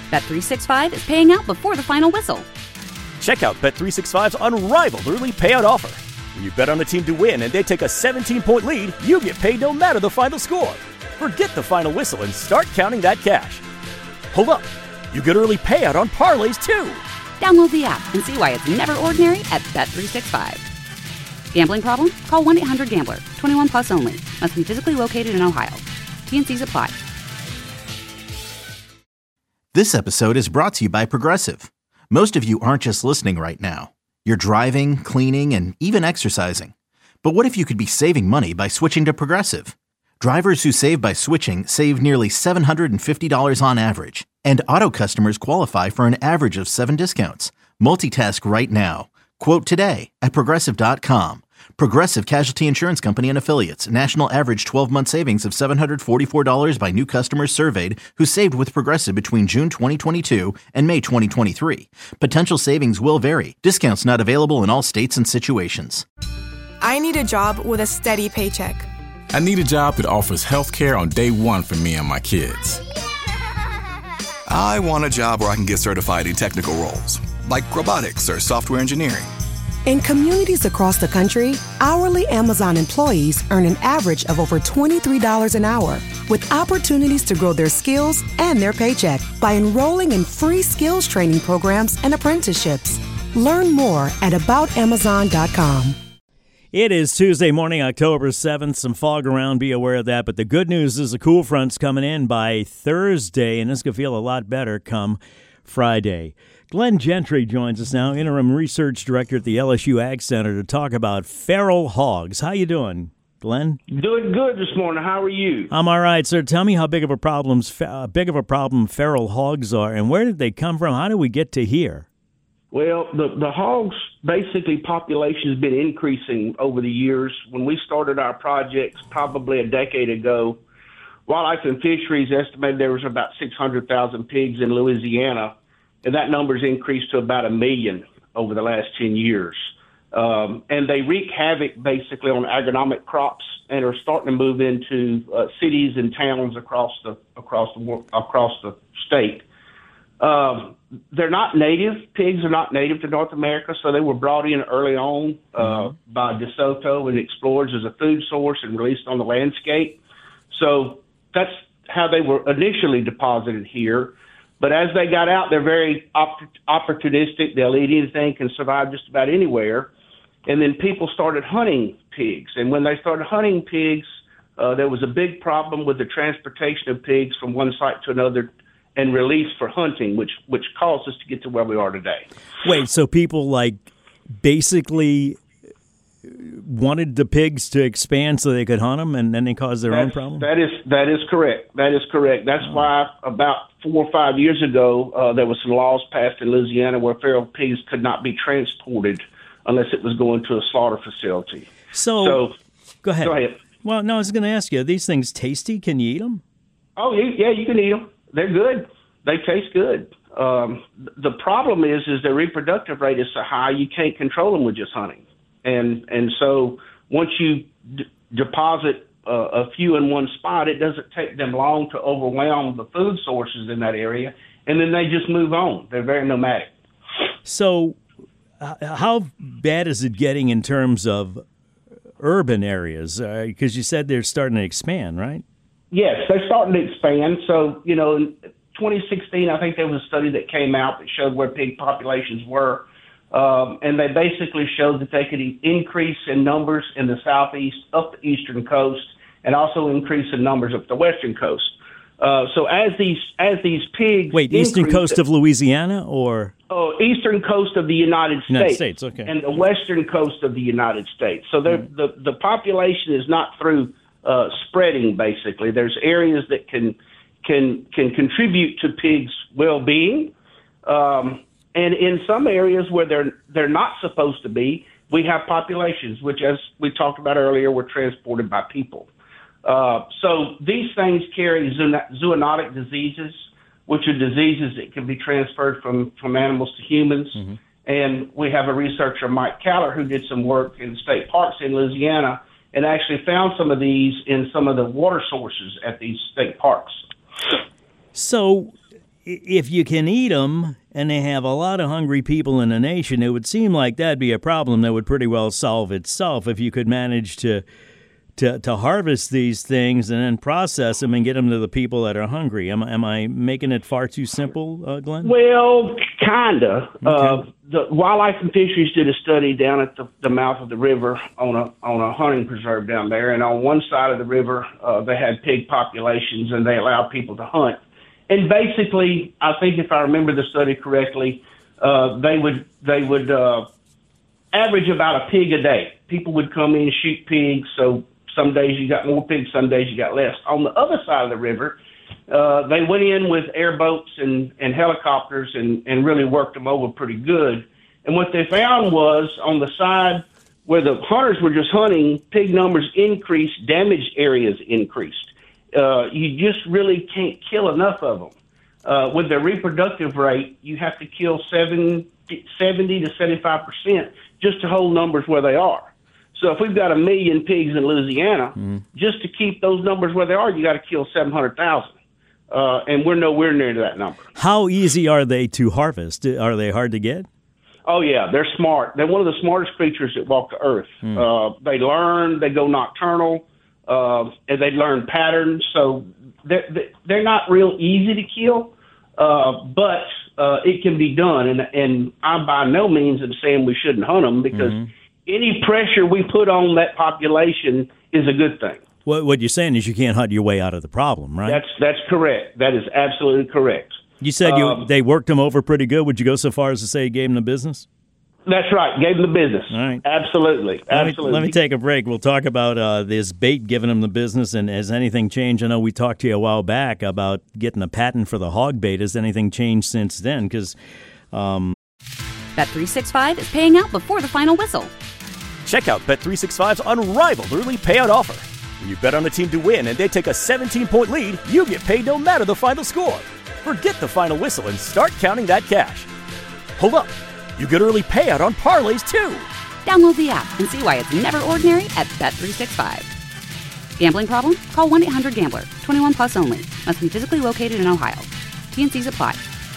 Bet365 is paying out before the final whistle. Check out Bet365's unrivaled early payout offer. When you bet on a team to win and they take a 17-point lead, you get paid no matter the final score. Forget the final whistle and start counting that cash. Hold up. You get early payout on parlays, too. Download the app and see why it's never ordinary at Bet365. Gambling problem? Call 1-800-GAMBLER. 21 plus only. Must be physically located in Ohio. T&Cs apply. This episode is brought to you by Progressive. Most of you aren't just listening right now. You're driving, cleaning, and even exercising. But what if you could be saving money by switching to Progressive? Drivers who save by switching save nearly $750 on average. And auto customers qualify for an average of 7 discounts. Multitask right now. Quote today at Progressive.com. Progressive Casualty Insurance Company and Affiliates. National average 12-month savings of $744 by new customers surveyed who saved with Progressive between June 2022 and May 2023. Potential savings will vary. Discounts not available in all states and situations. I need a job with a steady paycheck. I need a job that offers health care on day one for me and my kids. I want a job where I can get certified in technical roles, like robotics or software engineering. In communities across the country, hourly Amazon employees earn an average of over $23 an hour, with opportunities to grow their skills and their paycheck by enrolling in free skills training programs and apprenticeships. Learn more at aboutamazon.com. It is Tuesday morning, October 7th. Some fog around, be aware of that. But the good news is the cool front's coming in by Thursday, and it's going to feel a lot better come Friday. Glenn Gentry joins us now, Interim Research Director at the LSU Ag Center, to talk about feral hogs. How you doing, Glenn? Doing good this morning. How are you? I'm all right, sir. Tell me how big of a problem feral hogs are, and where did they come from? How did we get to here? Well, the hogs, basically, population has been increasing over the years. When we started our projects probably a decade ago, Wildlife and Fisheries estimated there was about 600,000 pigs in Louisiana, and that number's increased to about 1 million over the last 10 years. And they wreak havoc, basically, on agronomic crops and are starting to move into cities and towns across the state. They're not native. Pigs are not native to North America, so they were brought in early on by DeSoto and explorers as a food source and released on the landscape. So that's how they were initially deposited here. But as they got out, they're very opportunistic. They'll eat anything, can survive just about anywhere. And then people started hunting pigs. And when they started hunting pigs, there was a big problem with the transportation of pigs from one site to another and release for hunting, which caused us to get to where we are today. Wait, so people basically wanted the pigs to expand so they could hunt them, and then they caused their own problem? That is correct. That is correct. That's why about 4 or 5 years ago, there was some laws passed in Louisiana where feral pigs could not be transported unless it was going to a slaughter facility. So go ahead. Go ahead. Well, no, I was going to ask you, are these things tasty? Can you eat them? Oh, yeah, you can eat them. They're good. They taste good. The problem is their reproductive rate is so high you can't control them with just hunting. And so once you deposit a few in one spot, it doesn't take them long to overwhelm the food sources in that area, and then they just move on. They're very nomadic. So how bad is it getting in terms of urban areas? Because you said they're starting to expand, right? Yes, they're starting to expand. So, in 2016, I think there was a study that came out that showed where pig populations were. And they basically showed that they could increase in numbers in the southeast, up the eastern coast, and also increase in numbers up the western coast. So as these pigs... Wait, eastern coast of Louisiana or... Oh, eastern coast of the United States. United States, okay. And the western coast of the United States. So the population is not through spreading, basically. There's areas that can contribute to pigs' well-being. And in some areas where they're not supposed to be, we have populations, which, as we talked about earlier, were transported by people. So these things carry zoonotic diseases, which are diseases that can be transferred from animals to humans. Mm-hmm. And we have a researcher, Mike Caller, who did some work in state parks in Louisiana and actually found some of these in some of the water sources at these state parks. So if you can eat them and they have a lot of hungry people in the nation, it would seem like that'd be a problem that would pretty well solve itself if you could manage to harvest these things and then process them and get them to the people that are hungry. Am I making it far too simple, Glenn? Well, kinda. Okay. The Wildlife and Fisheries did a study down at the mouth of the river on a hunting preserve down there, and on one side of the river they had pig populations and they allowed people to hunt. And basically, I think if I remember the study correctly, they would average about a pig a day. People would come in and shoot pigs, so some days you got more pigs, some days you got less. On the other side of the river, they went in with airboats and helicopters and really worked them over pretty good. And what they found was on the side where the hunters were just hunting, pig numbers increased, damaged areas increased. You just really can't kill enough of them. With their reproductive rate, you have to kill 70 to 75% just to hold numbers where they are. So if we've got 1 million pigs in Louisiana, just to keep those numbers where they are, you got to kill 700,000. And we're nowhere near to that number. How easy are they to harvest? Are they hard to get? Oh, yeah, they're smart. They're one of the smartest creatures that walk the earth. They learn, they go nocturnal, and they learn patterns. So they're not real easy to kill, but it can be done. And I by no means am saying we shouldn't hunt them, because any pressure we put on that population is a good thing. What you're saying is you can't hunt your way out of the problem, right? That's correct. That is absolutely correct. You said they worked them over pretty good. Would you go so far as to say you gave them the business? That's right. Gave them the business. All right. Absolutely. Let me take a break. We'll talk about this bait giving them the business, and has anything changed? I know we talked to you a while back about getting a patent for the hog bait. Has anything changed since then? Because Bet365 is paying out before the final whistle. Check out Bet365's unrivaled early payout offer. When you bet on a team to win and they take a 17-point lead, you get paid no matter the final score. Forget the final whistle and start counting that cash. Hold up. You get early payout on parlays, too. Download the app and see why it's never ordinary at Bet365. Gambling problem? Call 1-800-GAMBLER. 21 plus only. Must be physically located in Ohio. T&Cs apply.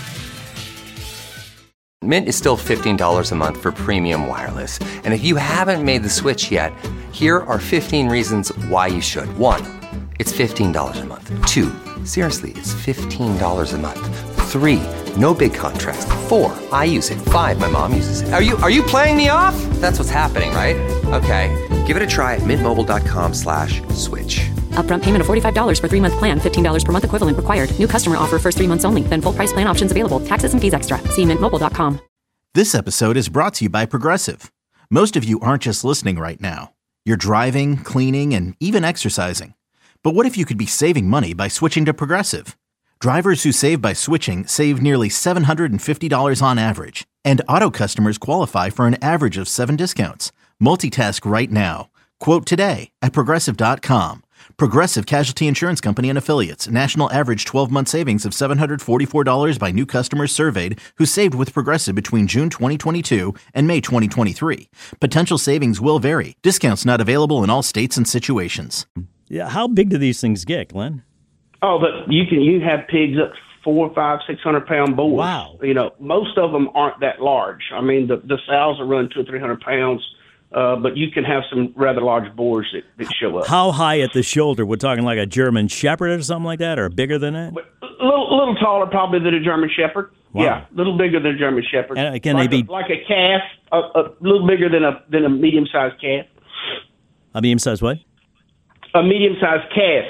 Mint is still $15 a month for premium wireless. And if you haven't made the switch yet, here are 15 reasons why you should. 1, it's $15 a month. 2, seriously, it's $15 a month. 3, no big contrast. 4, I use it. 5, my mom uses it. Are you playing me off? That's what's happening, right? Okay, give it a try at mintmobile.com/switch. Upfront payment of $45 for 3-month plan. $15 per month equivalent required. New customer offer first 3 months only. Then full price plan options available. Taxes and fees extra. See mintmobile.com. This episode is brought to you by Progressive. Most of you aren't just listening right now. You're driving, cleaning, and even exercising. But what if you could be saving money by switching to Progressive? Drivers who save by switching save nearly $750 on average. And auto customers qualify for an average of 7 discounts. Multitask right now. Quote today at Progressive.com. Progressive Casualty Insurance Company and Affiliates. National average 12-month savings of $744 by new customers surveyed who saved with Progressive between June 2022 and May 2023. Potential savings will vary. Discounts not available in all states and situations. Yeah, how big do these things get, Glenn? Oh, but you have pigs up 400, 500, 600 pound bulls. Wow. You know, most of them aren't that large. I mean, the sows will run 200 or 300 pounds. But you can have some rather large boars that show up. How high at the shoulder? We're talking like a German Shepherd or something like that, or bigger than that? A little taller probably than a German Shepherd. Wow. Yeah, a little bigger than a German Shepherd. And can they be like a calf? A little bigger than a medium-sized calf. A medium-sized what? A medium-sized calf.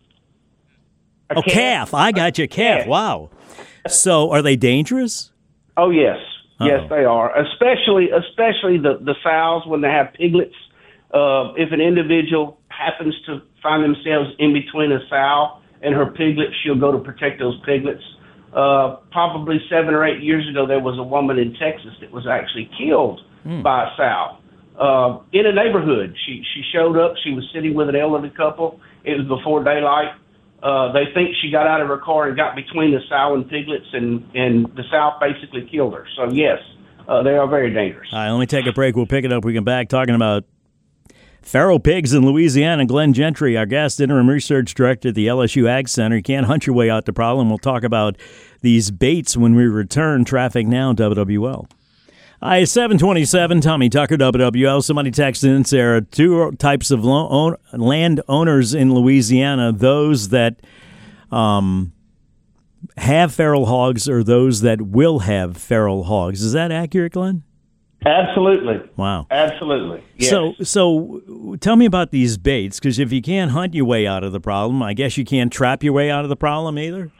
A calf. I got you, calf. Wow. So are they dangerous? Oh, yes. Yes, they are, especially the sows when they have piglets. If an individual happens to find themselves in between a sow and her piglet, she'll go to protect those piglets. Probably 7 or 8 years ago, there was a woman in Texas that was actually killed by a sow in a neighborhood. She showed up. She was sitting with an elderly couple. It was before daylight. They think she got out of her car and got between the sow and piglets, and the sow basically killed her. So, yes, they are very dangerous. All right, let me take a break. We'll pick it up. We come back talking about Feral pigs in Louisiana. Glenn Gentry, our guest, interim research director at the LSU Ag Center. You can't hunt your way out the problem. We'll talk about these baits when we return. Traffic now, WWL. 727, Tommy Tucker, WWL. Somebody texted in, Sarah, two types of land owners in Louisiana, those that have feral hogs or those that will have feral hogs. Is that accurate, Glenn? Absolutely. Wow. Absolutely. Yes. So tell me about these baits, because if you can't hunt your way out of the problem, I guess you can't trap your way out of the problem either?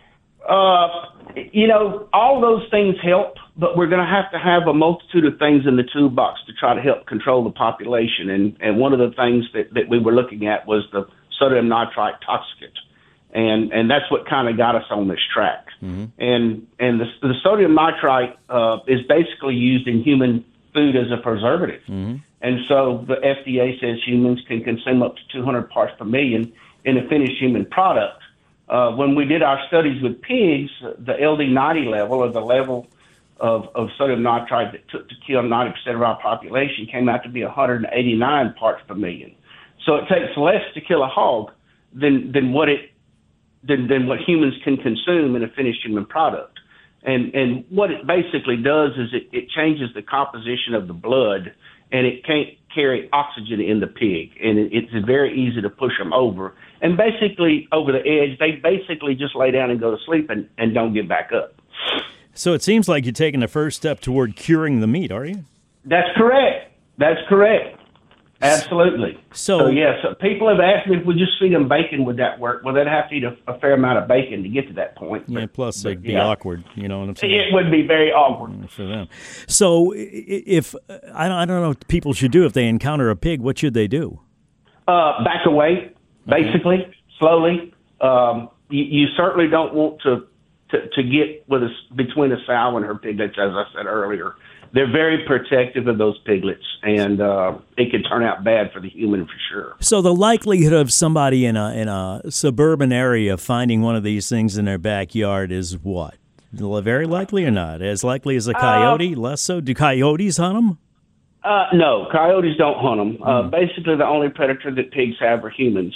All those things help, but we're going to have a multitude of things in the toolbox to try to help control the population. And one of the things that we were looking at was the sodium nitrite toxicant. And that's what kind of got us on this track. Mm-hmm. And the sodium nitrite is basically used in human food as a preservative. Mm-hmm. And so the FDA says humans can consume up to 200 parts per million in a finished human product. When we did our studies with pigs, the LD90 level, or the level of sodium nitrite that took to kill 90% of our population, came out to be 189 parts per million. So it takes less to kill a hog than what humans can consume in a finished human product. And what it basically does is it changes the composition of the blood, and it can't carry oxygen in the pig, and it's very easy to push them over. And basically, over the edge, they basically just lay down and go to sleep and don't get back up. So it seems like you're taking the first step toward curing the meat, are you? That's correct. Absolutely. So yes, people have asked me if we just feed them bacon, would that work? Well, they'd have to eat a fair amount of bacon to get to that point. Plus it'd be awkward, you know what I'm saying? It would be very awkward. For them. So if, I don't know what people should do if they encounter a pig, what should they do? Back away, basically, slowly. You certainly don't want to get between a sow and her piglets, as I said earlier. They're very protective of those piglets, and it can turn out bad for the human for sure. So the likelihood of somebody in a suburban area finding one of these things in their backyard is what? Very likely or not? As likely as a coyote? Less so? Do coyotes hunt them? No, coyotes don't hunt them. Basically, the only predator that pigs have are humans.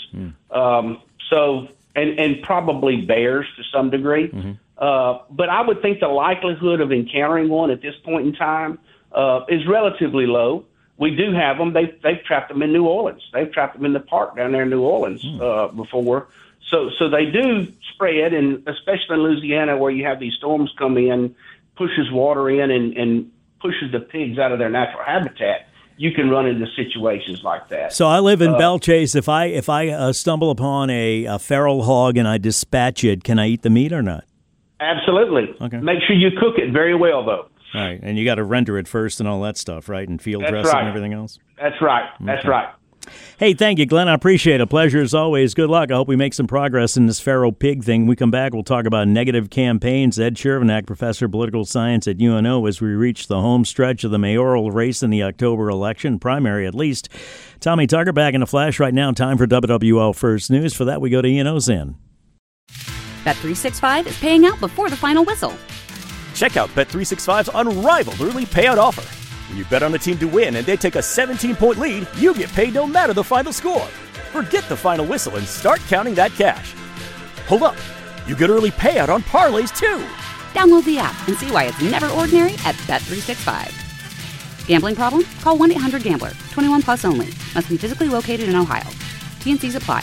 And probably bears to some degree. Mm-hmm. But I would think the likelihood of encountering one at this point in time is relatively low. We do have them. They've trapped them in New Orleans. They've trapped them in the park down there in New Orleans before. So they do spread, and especially in Louisiana where you have these storms come in, pushes water in and pushes the pigs out of their natural habitat. You can run into situations like that. So I live in Belle Chase. If I stumble upon a feral hog and I dispatch it, can I eat the meat or not? Absolutely. Okay. Make sure you cook it very well, though. All right, and you got to render it first and all that stuff, right? And field dressing and everything else? That's right. That's right. Hey, thank you, Glenn. I appreciate it. A pleasure as always. Good luck. I hope we make some progress in this feral pig thing. When we come back, we'll talk about negative campaigns. Ed Chervenak, professor of political science at UNO, as we reach the home stretch of the mayoral race in the October election, primary at least. Tommy Tucker back in a flash right now. Time for WWL First News. For that, we go to UNO's in. Bet365 is paying out before the final whistle. Check out Bet365's unrivaled early payout offer. When you bet on a team to win and they take a 17-point lead, you get paid no matter the final score. Forget the final whistle and start counting that cash. Hold up. You get early payout on parlays, too. Download the app and see why it's never ordinary at Bet365. Gambling problem? Call 1-800-GAMBLER. 21 plus only. Must be physically located in Ohio. T&Cs apply.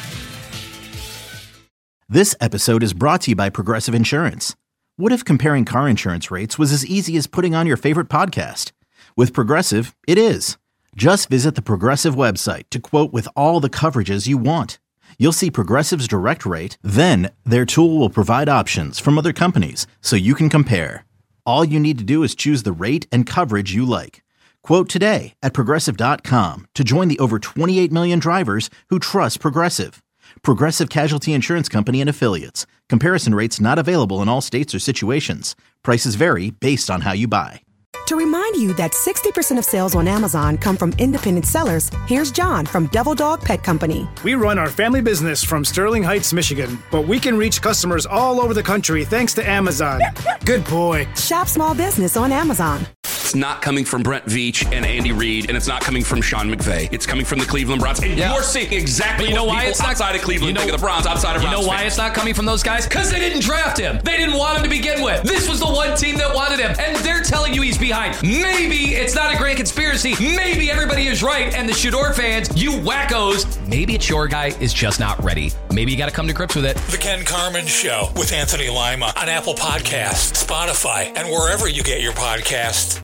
This episode is brought to you by Progressive Insurance. What if comparing car insurance rates was as easy as putting on your favorite podcast? With Progressive, it is. Just visit the Progressive website to quote with all the coverages you want. You'll see Progressive's direct rate, then their tool will provide options from other companies so you can compare. All you need to do is choose the rate and coverage you like. Quote today at Progressive.com to join the over 28 million drivers who trust Progressive. Progressive Casualty Insurance Company and Affiliates. Comparison rates not available in all states or situations. Prices vary based on how you buy. To remind you that 60% of sales on Amazon come from independent sellers, here's John from Devil Dog Pet Company. We run our family business from Sterling Heights, Michigan, but we can reach customers all over the country thanks to Amazon. Good boy. Shop small business on Amazon. It's not coming from Brent Veach and Andy Reid, and it's not coming from Sean McVay. It's coming from the Cleveland Browns. And you're seeing exactly what people outside of Cleveland think of the Browns, outside of Browns. You know why it's not coming from those guys? Because they didn't draft him. They didn't want him to begin with. This was the one team that wanted him, and they're telling you he's behind. Maybe it's not a grand conspiracy. Maybe everybody is right, and the Shador fans, you wackos, maybe it's your guy is just not ready. Maybe you got to come to grips with it. The Ken Carman Show with Anthony Lima on Apple Podcasts, Spotify, and wherever you get your podcasts.